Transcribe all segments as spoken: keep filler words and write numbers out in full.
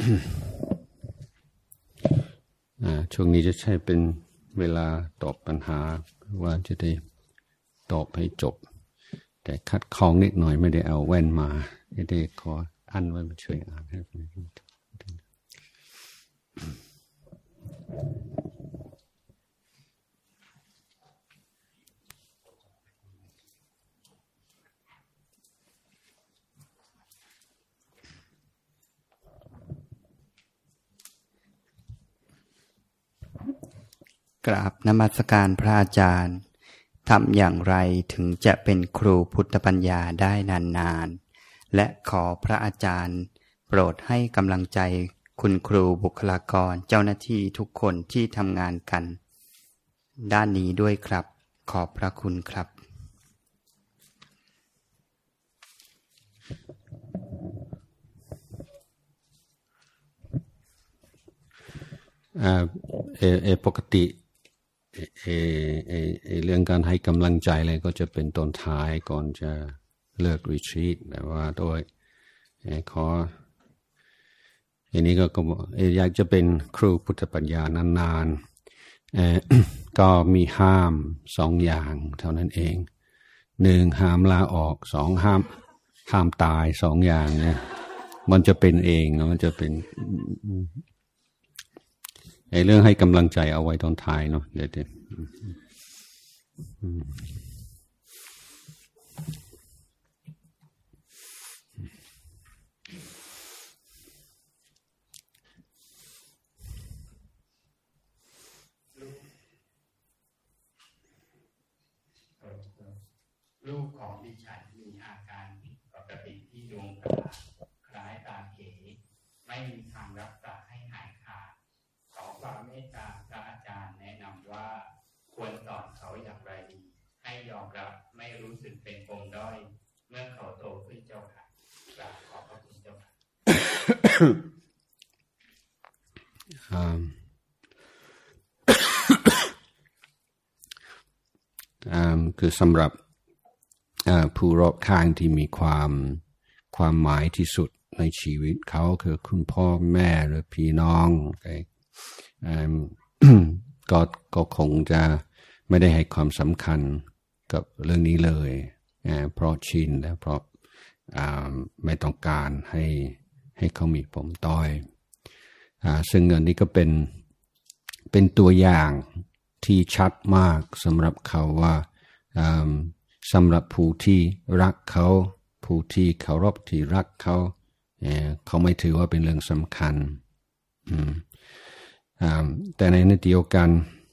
ช่วงนี้จะใช้เป็นเวลาตอบปัญหาว่าจะได้ตอบให้จบแต่คัดคองนิดหน่อยไม่ได้เอาแว่นมาจะได้ขออันไว้มาช่วยอ่านให้กราบนมัสการพระอาจารย์ทำอย่างไรถึงจะเป็นครูพุทธปัญญาได้นานๆและขอพระอาจารย์โปรดให้กำลังใจคุณครูบุคลากรเจ้าหน้าที่ทุกคนที่ทำงานกันด้านนี้ด้วยครับขอบพระคุณครับอ่าเอเอปกติเอเอเอเรื่องการให้กำลังใจอะไรก็จะเป็นตอนท้ายก่อนจะเลิกรีทรีตแต่ว่าโดยขออันนี้ก็อยากจะเป็นครูพุทธปัญญานานๆก็มีห้ามสองอย่างเท่านั้นเองหนึ่งห้ามลาออกสองห้ามห้ามตายสองอย่างเนี่ยมันจะเป็นเองมันจะเป็นไอ้เรื่องให้กำลังใจเอาไว้ตอนท้ายเนาะเดี๋ยวเดี๋ยวลูกของดิฉันมีอาการผิดปกติที่ดวงตาคล้ายตาเขไม่มีทางรักษาให้หายขาดขอความเมตตาพระอาจารย์แนะนำว่าควรสอนเขาอย่างไรดีให้ยอมรับไม่รู้สึกเป็นปมด้อยเมื่อเขาโตขึ้นเจ้าค่ะกราบขอบพระคุณเจ้าค่ะคือสำหรับผู้รอบข้างที่มีความความหมายที่สุดในชีวิตเขาคือคุณพ่อแม่หรือพี่น้องก็ก็คงจะไม่ได้ให้ความสำคัญกับเรื่องนี้เลยเพราะชินและเพราะไม่ต้องการให้ให้เขามีปมด้อยซึ่งอันนี้ก็เป็นเป็นตัวอย่างที่ชัดมากสำหรับเขาว่าสำหรับผู้ที่รักเขาผู้ที่เคารพที่รักเขาเขาไม่ถือว่าเป็นเรื่องสำคัญแต่ในขณะเดียวกัน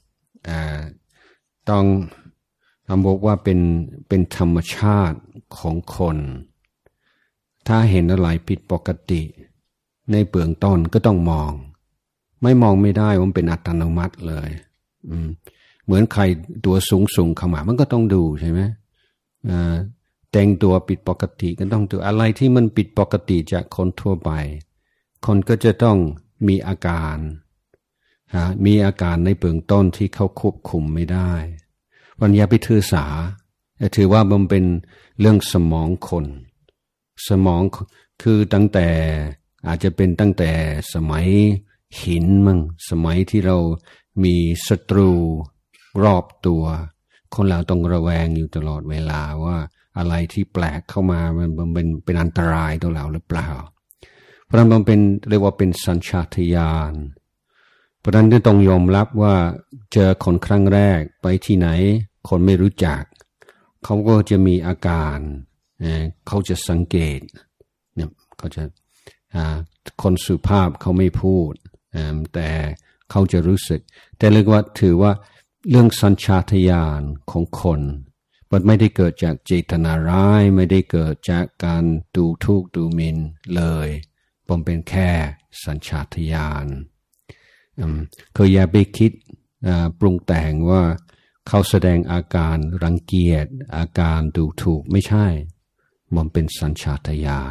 ต้องต้องบอกว่าเป็นเป็นธรรมชาติของคนถ้าเห็นอะไรผิดปกติในเบื้องต้นก็ต้องมองไม่มองไม่ได้มันเป็นอัตโนมัติเลยเหมือนใครตัวสูงสูงเข้ามามันก็ต้องดูใช่ไหมแต่งตัวผิดปกติก็ต้องดูอะไรที่มันผิดปกติจากคนทั่วไปคนก็จะต้องมีอาการมีอาการในเบื้องต้นที่เขาควบคุมไม่ได้วันอย่าไปถือสาถือว่ามันเป็นเรื่องสมองคนสมองคือตั้งแต่อาจจะเป็นตั้งแต่สมัยหินมั่งสมัยที่เรามีศัตรูรอบตัวคนเราต้องระแวงอยู่ตลอดเวลาว่าอะไรที่แปลกเข้ามามันเป็นเป็นอันตรายต่อเราหรือเปล่าเพราะนั้นมันเป็นเรียกว่าเป็นสัญชาตญาณเพราะนั้นก็ต้องยอมรับว่าเจอคนครั้งแรกไปที่ไหนคนไม่รู้จักเขาก็จะมีอาการเขาจะสังเกตเนี่ยเขาจะคนสุภาพเขาไม่พูดแต่เขาจะรู้สึกแต่เรียกว่าถือว่าเรื่องสัญชาตญาณของคนมันไม่ได้เกิดจากเจตนาร้ายไม่ได้เกิดจากการดูทุกข์ดูหมิ่นเลยผมเป็นแค่สัญชาตญาณคืออย่าไปคิดปรุงแต่งว่าเขาแสดงอาการรังเกียจอาการดูถูกไม่ใช่มันเป็นสัญชาตญาณ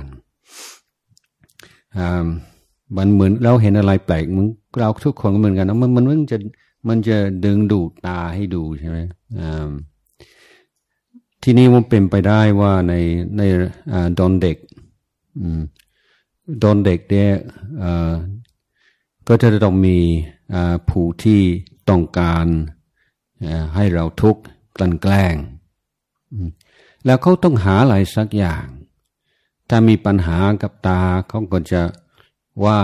มันเหมือนเราเห็นอะไรแปลกมึงเราทุกคนก็เหมือนกันนะมันมันมันจะมันจะดึงดูดตาให้ดูใช่ไหมที่นี่มันเป็นไปได้ว่าในในตอนเด็กตอนเด็กเนี่ยก็จะต้องมีผู้ที่ต้องการให้เราทุกข์กลั่นแกล้งแล้วเขาต้องหาอะไรสักอย่างถ้ามีปัญหากับตาเขาก็จะว่า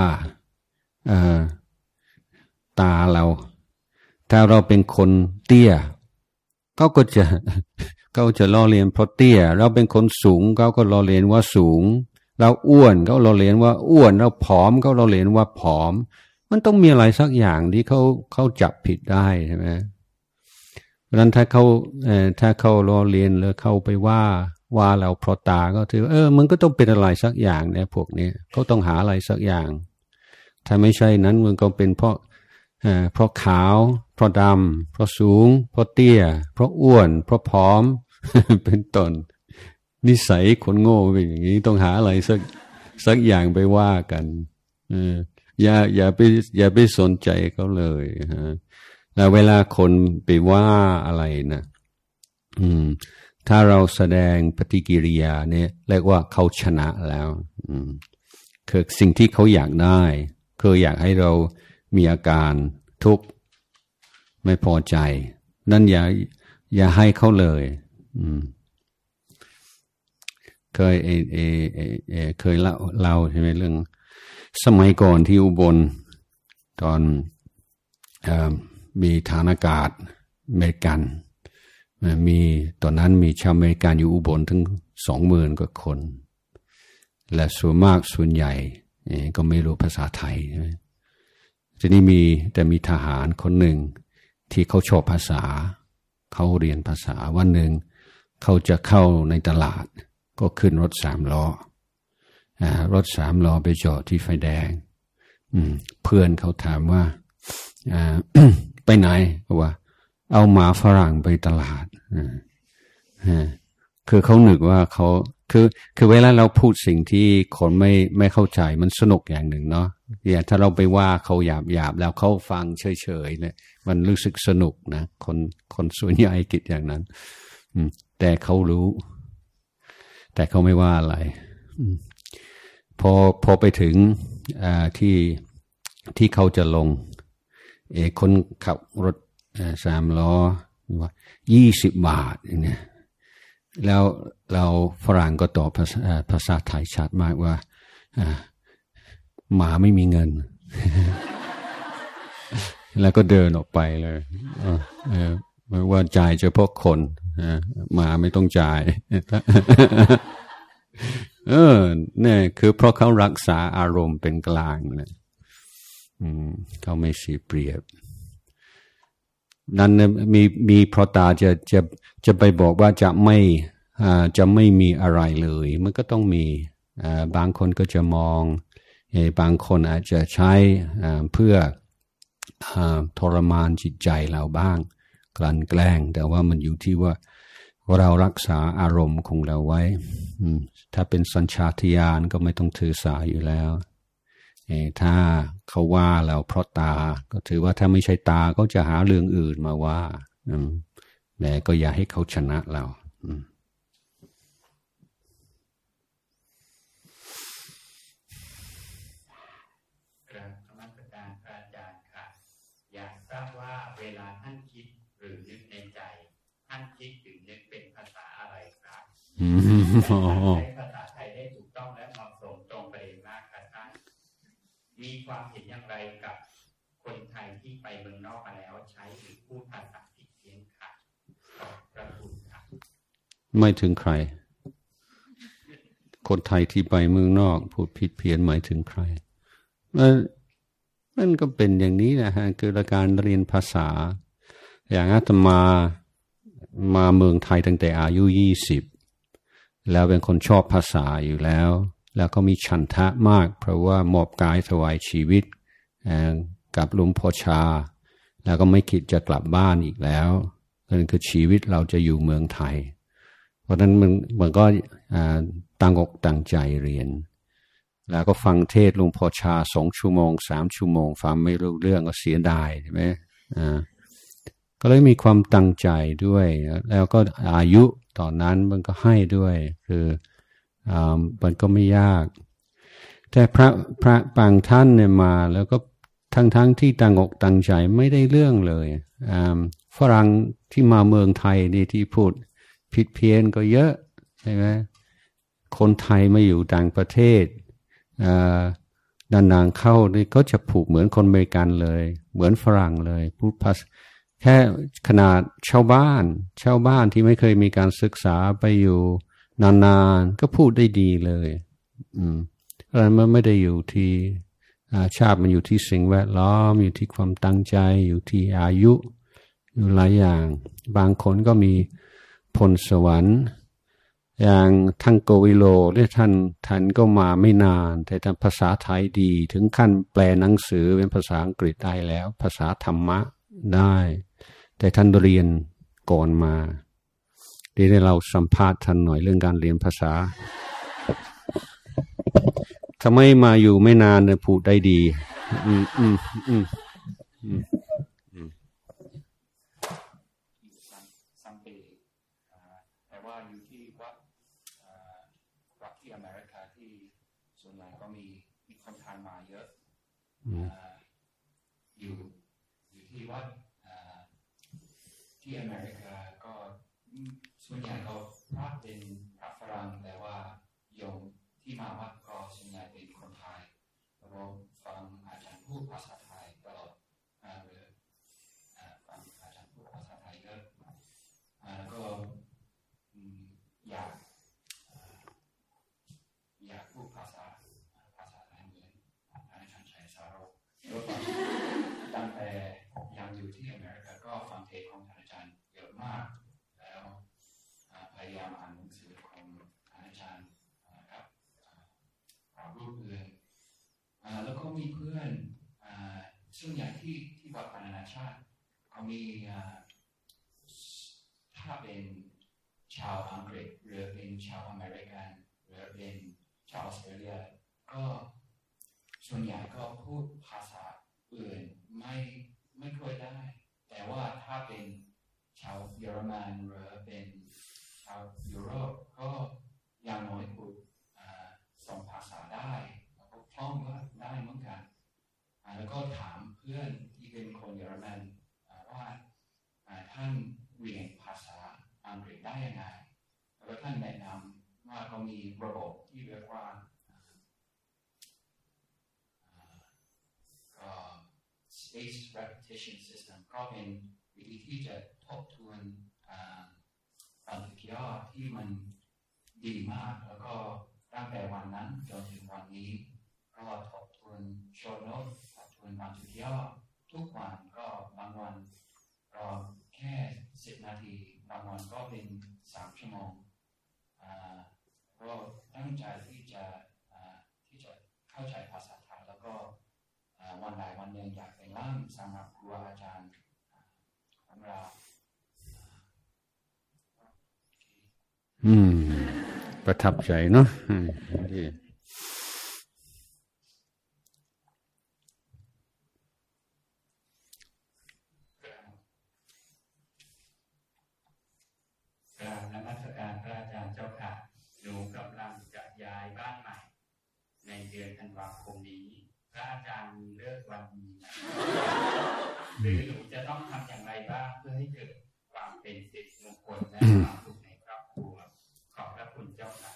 ตาเราถ้าเราเป็นคนเตี้ยเขาก็จะเขาจะล้อเลียนเพราะเตี้ยเราเป็นคนสูงเขาก็ล้อเลียนว่าสูงเราอ้วนเขาล้อเลียนว่าอ้วนเราผอมเขาล้อเลียนว่าผอมมันต้องมีอะไรสักอย่างที่เขาเขาจับผิดได้ใช่ไหมเพราะฉะนั้นถ้าเขาเอ่อถ้าเขาล้อเลียนหรือเขาไปว่าว่าเราเพราะตาก็ถือเออมันก็ต้องเป็นอะไรสักอย่างเนี่ยพวกนี้เขาต้องหาอะไรสักอย่างถ้าไม่ใช่นั้นมันก็เป็นเพราะเอ่อเพราะขาวเพราะดำเพราะสูงเพราะเตี้ยเพราะอ้วนเพราะผอม เป็นต้นนิสัยคนโง่เป็นอย่างนี้ต้องหาอะไรสักสักอย่างไปว่ากันเอออย่าอย่าไปอย่าไปสนใจเขาเลยฮะแล้วเวลาคนไปว่าอะไรนะอืมถ้าเราแสดงปฏิกิริยาเนี่ยเรียกว่าเขาชนะแล้วอืมคือสิ่งที่เขาอยากได้คืออยากให้เรามีอาการทุกข์ไม่พอใจนั่นอย่าอย่าให้เขาเลยอืมเคยเอเอเอเอเคยเล่าเล่าใช่ไหมเรื่องสมัยก่อนที่อุบลตอนเอ่อมีฐานอากาศอเมริกันมีตอนนั้นมีชาวอเมริกันอยู่อุบลถึงสองหมื่นกว่าคนและส่วนมากส่วนใหญ่ก็ไม่รู้ภาษาไทยใช่ไหมทีนี้มีแต่มีทหารคนหนึ่งที่เขาชอบภาษาเขาเรียนภาษาวันหนึ่งเขาจะเข้าในตลาดก็ขึ้นรถสามล้อรถสามล้อไปจอดที่ไฟแดงเพื่อนเขาถามว่า ไปไหนเขาว่าเอาหมาฝรั่งไปตลาดคือเขานึกว่าเขาคือคือเวลาเราพูดสิ่งที่คนไม่ไม่เข้าใจมันสนุกอย่างหนึ่งเนาะอย่างถ้าเราไปว่าเขาหยาบหยาบแล้วเขาฟังเฉยๆเนี่ยมันรู้สึกสนุกนะคนคนส่วนใหญ่คิดอย่างนั้นแต่เขารู้แต่เขาไม่ว่าอะไรพอพอไปถึงที่ที่เขาจะลงเอคนขับรถสามล้อว่ายี่สิบบาทอย่างเนี้ยแล้วเราฝรั่งก็ตอบภาษาภาษาไทยชัดมากว่าหมาไม่มีเงิน แล้วก็เดินออกไปเลยไม่ว่าจ่ายเฉพาะคนหมาไม่ต้องจ่าย เออเนี่ยคือเพราะเขารักษาอารมณ์เป็นกลางนะอืมเขาไม่เสียเปรียบนั่นมีมีเพราะตาจะจะจะไปบอกว่าจะไม่อ่าจะไม่มีอะไรเลยมันก็ต้องมีอ่าบางคนก็จะมองเออบางคนอาจจะใช้อ่าเพื่ออ่าทรมานจิตใจเราบ้างกลั่นแกล้งแต่ว่ามันอยู่ที่ว่าเรารักษาอารมณ์ของเราไว้ถ้าเป็นสัญชาตญาณก็ไม่ต้องถือสาอยู่แล้วถ้าเขาว่าเราเพราะตาก็ถือว่าถ้าไม่ใช่ตาก็จะหาเรื่องอื่นมาว่าแต่ก็อย่าให้เขาชนะเรากราบนมัสการพระอาจารย์ค่ะอยากทราบว่าเวลาท่านคิดหรือนึกในใจท่านคิดหรือนึกเป็นภาษาอะไรครับใช้ภาษาไทยได้ถูกต้องและเหมาะสมตรงประเด็นมากค่ะท่านมีความเห็นอย่างไรกับคนไทยที่ไปเมืองนอกมาแล้วใช้หรือพูดภาษาผิดเพี้ยนค่ะขอบพระคุณค่ะไม่ถึงใครคนไทยที่ไปเมืองนอกพูดผิดเพี้ยนหมายถึงใครมันมันก็เป็นอย่างนี้นะฮะคือการเรียนภาษาอย่างอาตมามาเมืองไทยตั้งแต่อายุยี่สิบแล้วเป็นคนชอบภาษาอยู่แล้วแล้วก็มีฉันทะมากเพราะว่ามอบกายถวายชีวิตกับหลวงพ่อชาแล้วก็ไม่คิดจะกลับบ้านอีกแล้วนั่นคือชีวิตเราจะอยู่เมืองไทยเพราะนั้นมันมันก็ตั้งอกตั้งใจเรียนแล้วก็ฟังเทศหลวงพ่อชาสองชั่วโมงสามชั่วโมงฟังไม่รู้เรื่องก็เสียดายใช่ไหมอ่าก็เลยมีความตั้งใจด้วยแล้วก็อายุตอนนั้นมันก็ให้ด้วยคืออ่ามันก็ไม่ยากแต่พระพระบางท่านเนี่ยมาแล้วก็ทั้งทั้งที่ตั้งอกตั้งใจไม่ได้เรื่องเลยฝรั่งที่มาเมืองไทยนี่ที่พูดผิดเพี้ยนก็เยอะใช่ไหมคนไทยมาอยู่ต่างประเทศนานๆเข้านี่ก็จะผูกเหมือนคนอเมริกันเลยเหมือนฝรั่งเลยพูดภาษาแค่ขนาดชาวบ้านชาวบ้านที่ไม่เคยมีการศึกษาไปอยู่นานๆก็พูดได้ดีเลยอืมอะไรมันไม่ได้อยู่ที่ชาติมันอยู่ที่สิ่งแวดล้อมอยู่ที่ความตั้งใจอยู่ที่อายุอยู่หลายอย่างบางคนก็มีพรสวรรค์อย่างท่านโกวิโลเนี่ยท่านท่านก็มาไม่นานแต่ท่านภาษาไทยดีถึงขั้นแปลหนังสือเป็นภาษาอังกฤษได้แล้วภาษาธรรมะได้แต่ท่านเรียนก่อนมาเดี๋ยวเราสัมภาษณ์ท่านหน่อยเรื่องการเรียนภาษาทำไมมาอยู่ไม่นานเนี่ยพูดได้ดีอืมอืมอืมอืมอืมสัมปีแต่ว่าอยู่ที่วัดวัดที่อเมริกาที่ส่วนใหญ่ก็มีมีคนไทยมาเยอะอยู่อยู่ที่วัดที่อเมริกาก็ส่วนใหญ่ก็พระเป็นพระฝรั่งแต่ว่าโยมที่มาวัดก็ส่วนใหญ่เป็นคนไทยเราฟังอาจารย์พูดภาษาไทยตลอดหรือฟังอาจารย์พูดภาษาไทยเยอะแล้วก็อยากอยากพูดภาษาภาษาไทยเหมือนอาจารย์ชัยสารกตั้งแต่ยังอยู่ที่อเมริกาก็ฟังเทศของอาจารย์เยอะมากแล้วพยายามอ่านหนังสือของอาจารย์ครับรูปอื่นแล้วก็มีเพื่อนส่วนใหญ่ที่ที่วัดนานาชาติเขามีถ้าเป็นชาวอังกฤษหรือเป็นชาวอเมริกันหรือเป็นชาวออสเตรเลียก็ส่วนใหญ่ก็พูดภาษาอื่นไม่ไม่ค่อยได้แต่ว่าถ้าเป็นชาวเยอรมันหรือเป็นชาวยุโรปก็อย่างน้อยพูดสองภาษาได้แล้วก็คล่องก็ได้เหมือนกันแล้วก็ถามเพื่อนที่เป็นคนเยอรมันว่าท่านเรียนภาษาอังกฤษได้ยังไงแล้วท่านแนะนำว่าเขามีระบบที่เรียกว่าก็ spaced repetition system ก็เป็นวิธีที่จะทบทวนบันทึกย่อที่มันดีมากแล้วก็ตั้งแต่วันนั้นจนถึงวันนี้ก็ทบทวนโชว์โน้ตทบทวนบันทึกย่อทุกวันก็บางวันก็แค่สิบนาทีบางวันก็เป็นสามชั่วโมงก็ตั้งใจที่จะที่จะเข้าใจภาษาไทยแล้วก็วันใดวันหนึ่งอยากเป็นล่ามสำหรับครูอาจารย์ของเราอืมประทับใจเนาะดีกราบนมัสการพระอาจารย์เจ้าค่ะหนูกำลังจะย้ายบ้านใหม่ในเดือนธันวาคมนี้พระอาจารย์มีเลิกวันนี้หรือหนูจะต้องทำอย่างไรบ้างเพื่อให้เกิดความเป็นสิริมงคลและความสุขในครอบครัวขอบพระคุณเจ้าค่ะ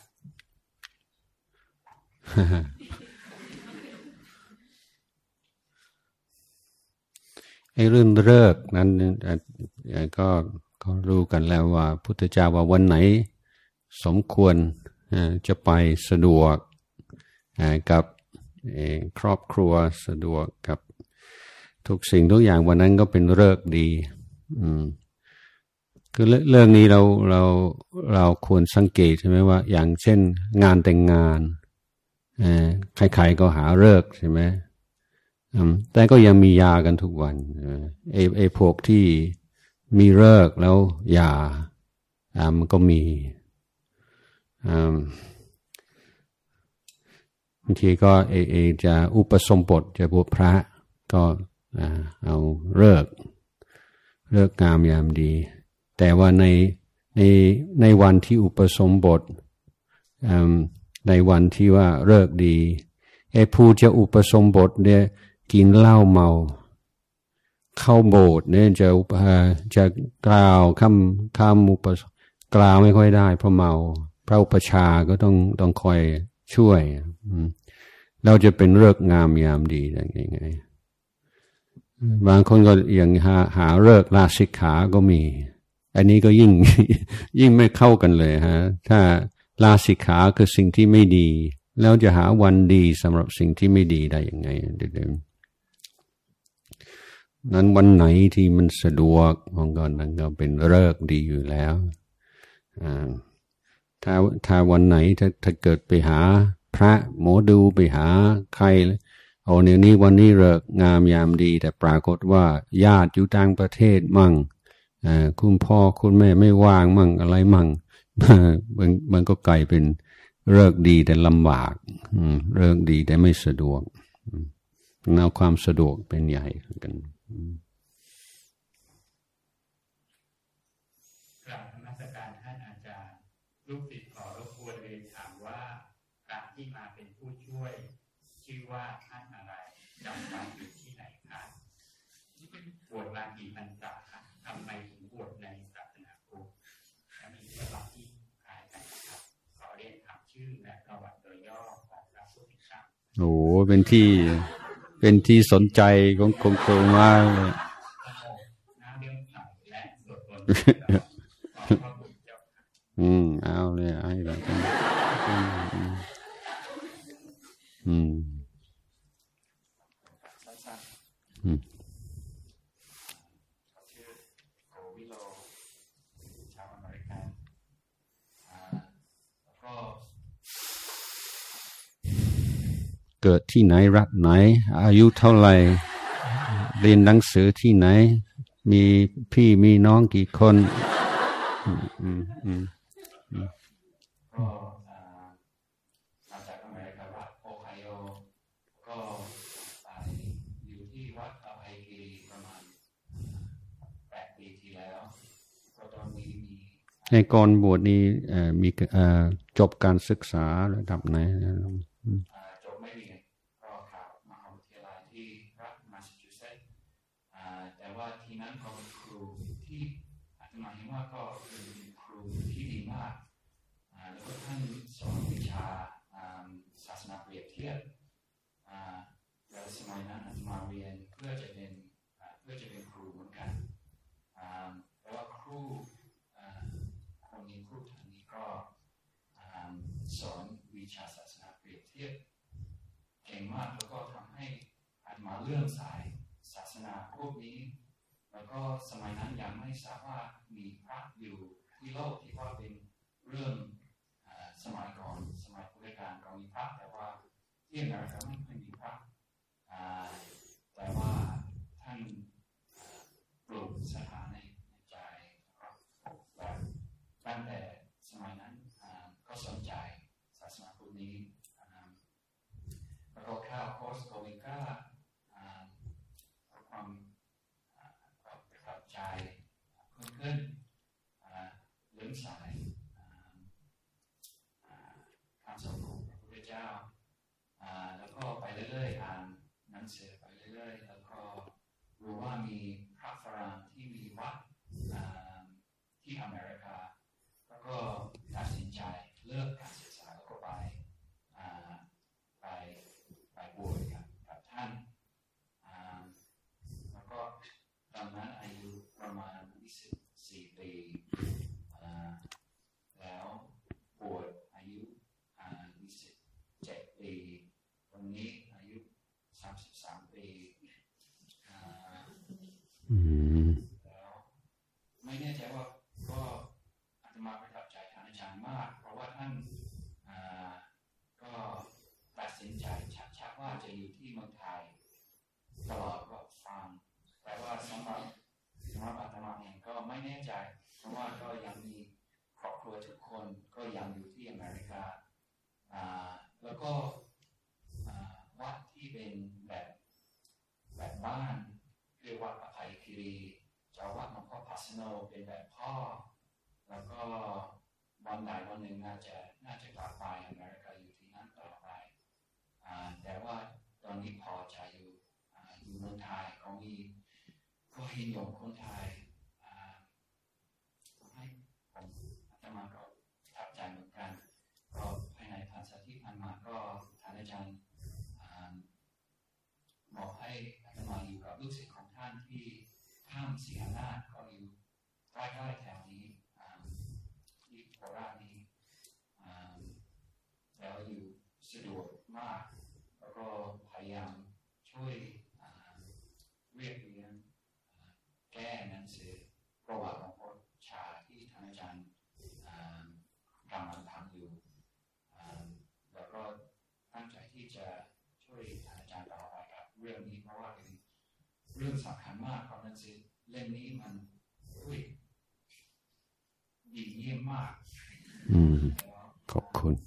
ไอ้เรื่องเลิกนั้นก็ก็รู้กันแล้วว่าพุทธเจ้าว่าวันไหนสมควรจะไปสะดวกกับครอบครัวสะดวกกับทุกสิ่งทุกอย่างวันนั้นก็เป็นฤกษ์ดีอืมคือเรื่องนี้เราเราเราควรสังเกตใช่ไหมว่าอย่างเช่นงานแต่งงานใครๆก็หาฤกษ์ใช่ไหมแต่ก็ยังมียากันทุกวันไอ้ไอ้พวกที่มีฤกษ์แล้วยาอ่ามันก็มีอ่าบางทีก็เอเอจะอุปสมบทจะบวชพระก็อ่าเอาฤกษ์ฤกษ์งามยามดีแต่ว่าในในในวันที่อุปสมบทในวันที่ว่าฤกษ์ดีไอ้ผู้จะอุปสมบทเนี่ยกินเหล้าเมาเข้าโบสถ์เนี่ยจะจะกล่าวคำคำอุปกล่าวไม่ค่อยได้เพราะเมาพระอุปชาก็ต้องต้องคอยช่วยเราจะเป็นฤกษ์งามยามดีได้ยังไงบางคนก็อย่างหาหาฤกษ์ลาสิกขาก็มีอันนี้ก็ยิ่งยิ่งไม่เข้ากันเลยฮะถ้าลาสิกขาคือสิ่งที่ไม่ดีแล้วจะหาวันดีสำหรับสิ่งที่ไม่ดีได้ยังไงเด็กๆนั้นวันไหนที่มันสะดวกของก่อนนั้นก็เป็นฤกษ์ดีอยู่แล้วถ้าถ้าวันไหนถ้าถ้าเกิดไปหาพระหมอดูไปหาใครเอาเนี่ยนี้วันนี้ฤกษ์งามยามดีแต่ปรากฏว่าญาติอยู่ต่างประเทศมั่งคุณพ่อคุณแม่ไม่ว่างมั่งอะไรมั่งมันมันก็กลายเป็นฤกษ์ดีแต่ลำบากฤกษ์ดีแต่ไม่สะดวกเอาความสะดวกเป็นใหญ่กันกราบนมัสการท่านอาจารย์ลูกศิษย์ขอรบกวนเรียนถามว่าพระที่มาเป็นผู้ช่วยชื่อว่าท่านอะไรจำวัดอยู่ที่ไหนคะบวชมากี่พรรษาทำไมถึงบวชในศาสนาพุทธและมีประวัติที่คล้ายกันครับขอเรียนถามชื่อและประวัติโดยย่อของพระพุทธเจ้าโอ้เป็นที่เป็นที่สนใจของคงคงมากเลยน้ำเลี้ยงใสและสวดมนต์ขอพระบุตรเจ้าอืมเอาเลยไอ้แบบอืมอืมชื่อโกวิโลชาวอเมริกันแล้วก็เกิดที่ไหนรัฐไหนอายุเท่าไหร่เรียนหนังสือที่ไหนมีพี่มีน้องกี่คนอืมอืมอืมก็มาจากอเมริการัฐโอไฮโอก็ไปอยู่ที่วัดอภัยกีรีประมาณแปดปีที่แล้วก็ตอนนี้มีในก่อนบวชนี้มีจบการศึกษาระดับไหนจบไม่เรียนก็เข้ามหาวิทยาลัยที่รัฐแมสซาชูเซตส์แต่ว่าที่นั้นก็เป็นครูที่อาจจะหมายถึงว่าก็เป็นครูที่ดีมากแล้วก็ท่านสอนวิชาศาสนาเปรียบเทียบแล้วสมัยนั้นอาจจะมาเรียนเพื่อจะเป็นเพื่อจะเป็นครูเหมือนกันแล้วว่าครูคนนี้ครูท่านนี้ก็สอนวิชาศาสนาเปรียบเทียบเก่งมากแล้วก็ทำให้อาจมาเลื่อมใสศาสนาพวกนี้แล้วก็สมัยนั้นยังไม่ทราบว่ามีพระอยู่ที่โลกที่ว่าเป็นเรื่องสมัยก่อนสมัยพุทธกาลก็มีพระแต่ว่าที่อเมริกาไม่เคยมีพระแต่ว่าท่านปลูกศรัทธาในใจแบบตั้งแต่สมัยนั้นก็สนใจศาสนาพุทธนี้แล้วก็เข้าคอร์สโกวิก้าความประทับใจเพิ่มขึ้นเลื่อมใสคำสอนของพระพุทธเจ้าแล้วก็ไปเรื่อยๆอ่านหนังสือไปเรื่อยๆแล้วก็รู้ว่ามีพระฝรั่งที่มีวัดที่อเมริกาแล้วก็ตัดสินใจเลิกการศึกษาแล้วก็ไปไปไปบวชกับท่านแล้วก็ตอนนั้นอายุประมาณยี่สิบสี่ปีแล้วบวชอายุยี่สิบเจ็ดปีตอนนี้อายุสามสิบสามปีแล้วไม่แน่ใจว่าก็อาตมาประทับใจท่านอาจารย์มากเพราะว่าท่านก็ตัดสินใจชัดๆว่าจะอยู่ที่เมืองไทยตลอดก็ฟังแต่ว่าสำหรับสำหรับอาตมาเองก็ไม่แน่ใจเพราะว่าก็ยังมีครอบครัวทุกคนก็ยังอยู่ที่อเมริกาแล้วก็วัดที่เป็นแบบแบบบ้านเรียกว่าอภัยคีรีเจ้าวัดหลวงพ่อพัสโนเป็นแบบพ่อแล้วก็วันใดวันหนึ่งน่าจะน่าจะกลับไปอเมริกาอยู่ที่นั่นต่อไปแต่ว่าตอนนี้พอใจอยู่เขามีก็เห็นโยมคนไทยให้ผมอาตมาก็ประทับใจเหมือนกันก็ภายในภาษาที่ผ่านมาก็ท่านอาจารย์บอกให้อาตมาอยู่กับลูกศิษย์ของท่านที่ข้ามศรีอำนาจก็อยู่ใกล้ๆแถวนี้ที่โคราชนี้แล้วอยู่สะดวกมากแล้วก็พยายามช่วยเรียกเรียนแก้หนังสือประวัติของพ่อชาที่ท่านอาจารย์กำลังทำอยู่แล้วก็ตั้งใจที่จะช่วยท่านอาจารย์ต่อไปกับเรื่องนี้เพราะว่าเป็นเรื่องสำคัญมากเพราะหนังสือเล่มนี้มันอุ้ยดีเยี่ยมมากอืมขอบคุณ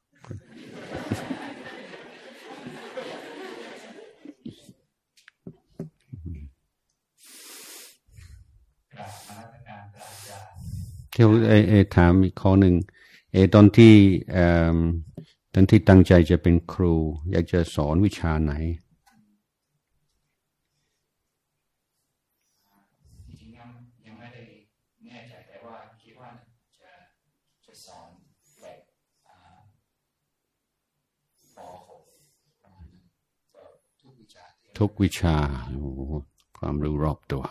เที่ยวเอเอถามอีกข้อหนึ่งเอตอนที่เอ่อตอนที่ตั้งใจจะเป็นครูอยากจะสอนวิชาไหนจริงๆยังยังไม่ได้แน่ใจแต่ว่าคิดว่าจะจะสอนแบบป.หกประมาณนั้นทุกวิชาทุกวิชาโอ้ความรู้รอบตัว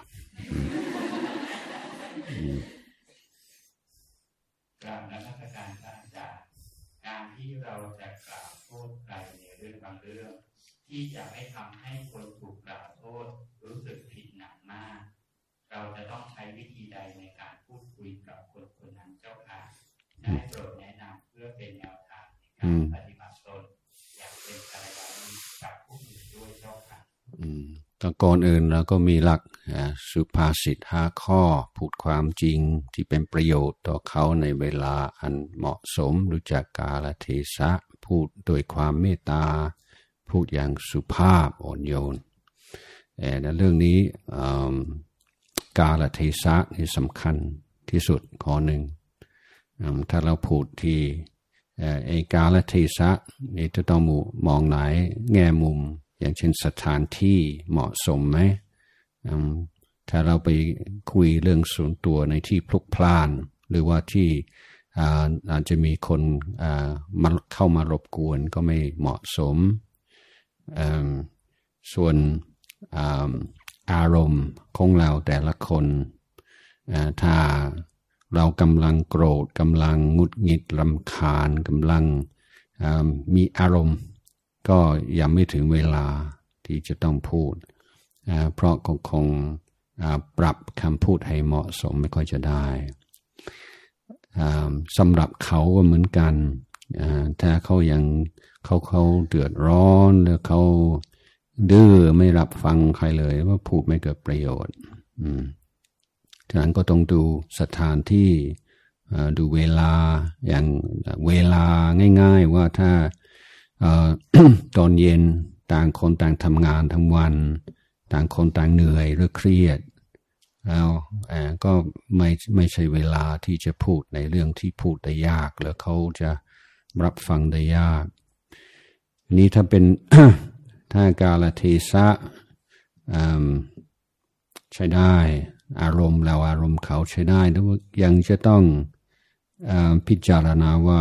กราบนมัสการพระอาจารย์การที่เราจะกล่าวโทษใครในเรื่องบางเรื่องที่จะไม่ทำให้คนถูกกล่าวโทษรู้สึกผิดหนักมากเราจะต้องใช้วิธีใดในการพูดคุยกับคนคนนั้นเจ้าค่ะได้โปรดแนะนำเพื่อเป็นแนวทางในการปฏิบัติตนอย่างเป็นกัลยาณมิตรกับผู้อื่นด้วยเจ้าค่ะแต่ก่อนอื่นเราก็มีหลักสุภาษิตห้าข้อพูดความจริงที่เป็นประโยชน์ต่อเขาในเวลาอันเหมาะสมรู้จักกาลเทศะพูดโดยความเมตตาพูดอย่างสุภาพอ่อนโยนแต่เรื่องนี้กาลเทศะนี่สำคัญที่สุดข้อหนึ่งถ้าเราพูดที่ไอ้กาลเทศะนี่จะต้องมองไหนแง่มุมอย่างเช่นสถานที่เหมาะสมไหมถ้าเราไปคุยเรื่องส่วนตัวในที่พลุกพล่านหรือว่าที่อาจจะมีคนมาเข้ามารบกวนก็ไม่เหมาะสมส่วนอารมณ์ของเราแต่ละคนถ้าเรากำลังโกรธกำลังหงุดหงิดรำคาญกำลังมีอารมณ์ก็ยังไม่ถึงเวลาที่จะต้องพูดเพราะคงคงปรับคำพูดให้เหมาะสมไม่ค่อยจะได้สำหรับเขาก็เหมือนกันถ้าเขายังเขาเขาเดือดร้อนหรือเขาดื้อไม่รับฟังใครเลยว่าพูดไม่เกิดประโยชน์ฉะนั้นก็ต้องดูสถานที่ดูเวลาอย่างเวลาง่ายๆว่าถ้าตอนเย็นต่างคนต่างทำงานทั้งวันต่างคนต่างเหนื่อยหรือเครียดแล้วก็ไม่ไม่ใช่เวลาที่จะพูดในเรื่องที่พูดได้ยากหรือเขาจะรับฟังได้ยากนี้ถ้าเป็น ถ้ากาลเทศะใช้ได้อารมณ์แล้วอารมณ์เขาใช้ได้แต่ว่ายังจะต้องพิจารณาว่า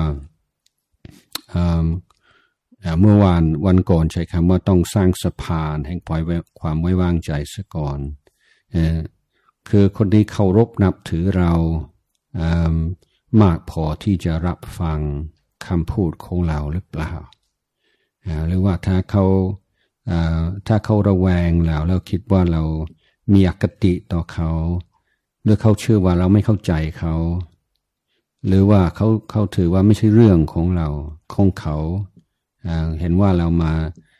เมื่อวานวันก่อนใช้คำว่าต้องสร้างสะพานแห่งความไว้วางใจซะก่อนคือคนที่เคารพนับถือเรามากพอที่จะรับฟังคำพูดของเราหรือเปล่าหรือว่าถ้าเขาถ้าเขาระแวงแล้วแล้วคิดว่าเรามีอคติต่อเขาหรือเขาเชื่อว่าเราไม่เข้าใจเขาหรือว่าเขาเขาถือว่าไม่ใช่เรื่องของเราของเขาเห็นว่าเรามา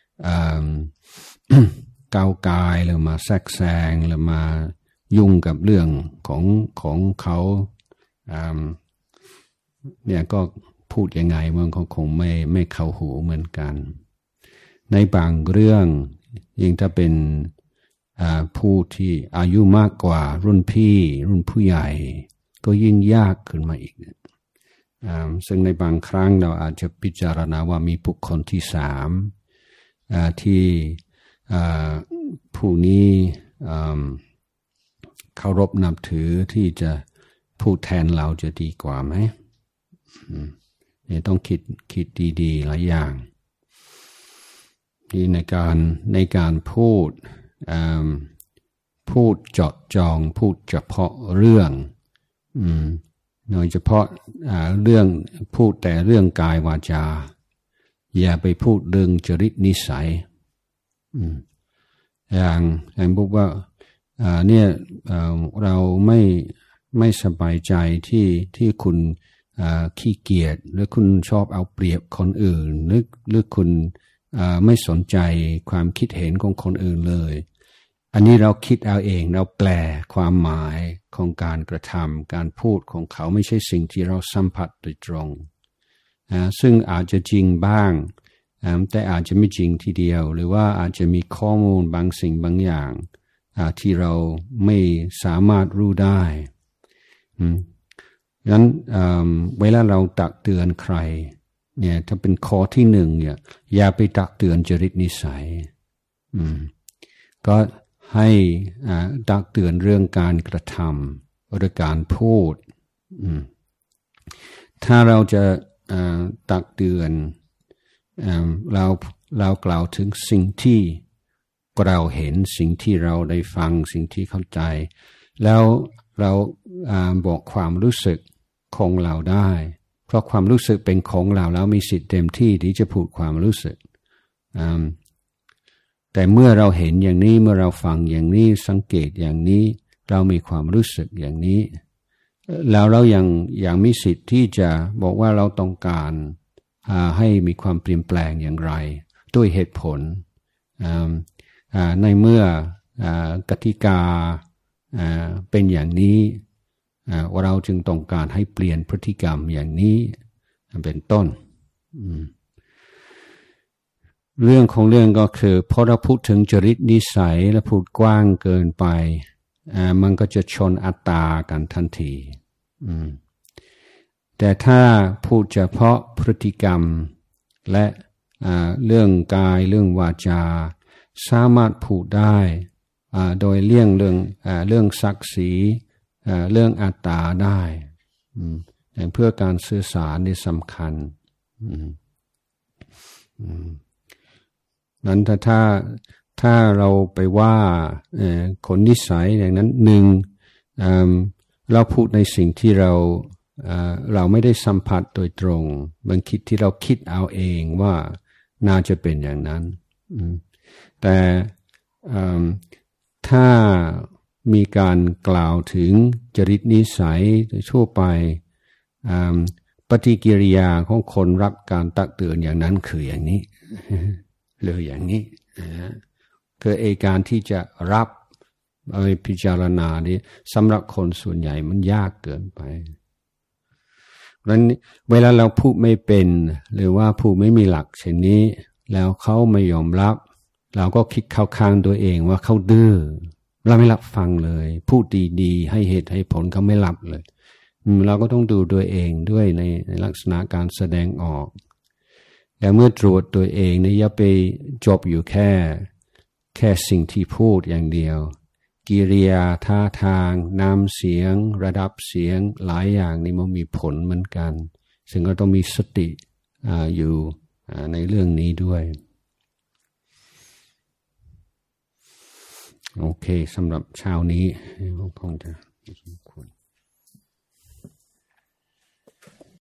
ก้าวกายหรือมาแทรกแซงหรือมายุ่งกับเรื่องของของเขาเนี่ยก็พูดยังไงมันก็คงไม่ไม่เข้าหูเหมือนกันในบางเรื่องยิ่งถ้าเป็นผู้ที่อายุมากกว่ารุ่นพี่รุ่นผู้ใหญ่ก็ยิ่งยากขึ้นมาอีกซึ่งในบางครั้งเราอาจจะพิจารณาว่ามีบุคคลที่สามที่ผู้นี้เคารพนับถือที่จะพูดแทนเราจะดีกว่าไหมเนี่ยต้องคิดคิดดีๆหลายอย่างที่ในการในการพูดพูดเจาะจงพูดเฉพาะเรื่องโดยเฉพาะเรื่องพูดแต่เรื่องกายวาจาอย่าไปพูดเรื่องจริตนิสัยอย่างอย่างบอกว่าเนี่ยเราไม่ไม่สบายใจที่ที่คุณขี้เกียจหรือคุณชอบเอาเปรียบคนอื่นหรือหรือคุณไม่สนใจความคิดเห็นของคนอื่นเลยอันนี้เราคิดเอาเองเราแปลความหมายของการกระทำการพูดของเขาไม่ใช่สิ่งที่เราสัมผัสโดยตรงซึ่งอาจจะจริงบ้างแต่อาจจะไม่จริงทีเดียวหรือว่าอาจจะมีข้อมูลบางสิ่งบางอย่างที่เราไม่สามารถรู้ได้ดังนั้นเวลาเราตักเตือนใครเนี่ยถ้าเป็นข้อที่หนึ่งเนี่ยอย่าไปตักเตือนจริตนิสัยก็ให้ตักเตือนเรื่องการกระทำหรือการพูดถ้าเราจะตักเตือนเราเรากล่าวถึงสิ่งที่เราเห็นสิ่งที่เราได้ฟังสิ่งที่เข้าใจแล้วเราบอกความรู้สึกของเราได้เพราะความรู้สึกเป็นของเราแล้วมีสิทธิ์เต็มที่ที่จะพูดความรู้สึกแต่เมื่อเราเห็นอย่างนี้เมื่อเราฟังอย่างนี้สังเกตอย่างนี้เรามีความรู้สึกอย่างนี้แล้วเรายังยังมีสิทธิ์ที่จะบอกว่าเราต้องการให้มีความเปลี่ยนแปลงอย่างไรด้วยเหตุผลในเมื่อกติกาเป็นอย่างนี้เราจึงต้องการให้เปลี่ยนพฤติกรรมอย่างนี้เป็นต้นเรื่องของเรื่องก็คือพอเราพูดถึงจริตนิสัยและพูดกว้างเกินไปมันก็จะชนอัตตากันทันทีแต่ถ้าพูดเฉพาะพฤติกรรมและเรื่องกายเรื่องวาจาสามารถพูดได้โดยเลี่ยงเรื่องเรื่องศักดิ์ศรีเรื่องอัตตาได้เพื่อการสื่อสารนี่สำคัญนั้นถ้าถ้าถ้าเราไปว่าคนนิสัยอย่างนั้นหนึ่งเราพูดในสิ่งที่เราเราไม่ได้สัมผัสโดยตรงบางคิดที่เราคิดเอาเองว่าน่าจะเป็นอย่างนั้นแต่ถ้ามีการกล่าวถึงจริตนิสัยโดยทั่วไปปฏิกิริยาของคนรับการตักเตือนอย่างนั้นคืออย่างนี้เลยอย่างนี้คือเอการที่จะรับเอาไปพิจารณานี้สำหรับคนส่วนใหญ่มันยากเกินไปเพราะฉะนั้นเวลาเราพูดไม่เป็นหรือว่าพูดไม่มีหลักเช่นนี้แล้วเขาไม่ยอมรับเราก็คิดเข้าข้างตัวเองว่าเขาดื้อเราไม่รับฟังเลยพูดดีๆให้เหตุให้ผลเขาไม่รับเลยเราก็ต้องดูตัวเองด้วยในในลักษณะการแสดงออกแต่เมื่อตรวจตัวเองเนี่ยอย่าไปจบอยู่แค่แค่สิ่งที่พูดอย่างเดียวกิริยาท่าทางน้ำเสียงระดับเสียงหลายอย่างนี่มันมีผลเหมือนกันซึ่งก็ต้องมีสติอ่าอยู่อ่าในเรื่องนี้ด้วยโอเคสำหรับเช้านี้คงจะ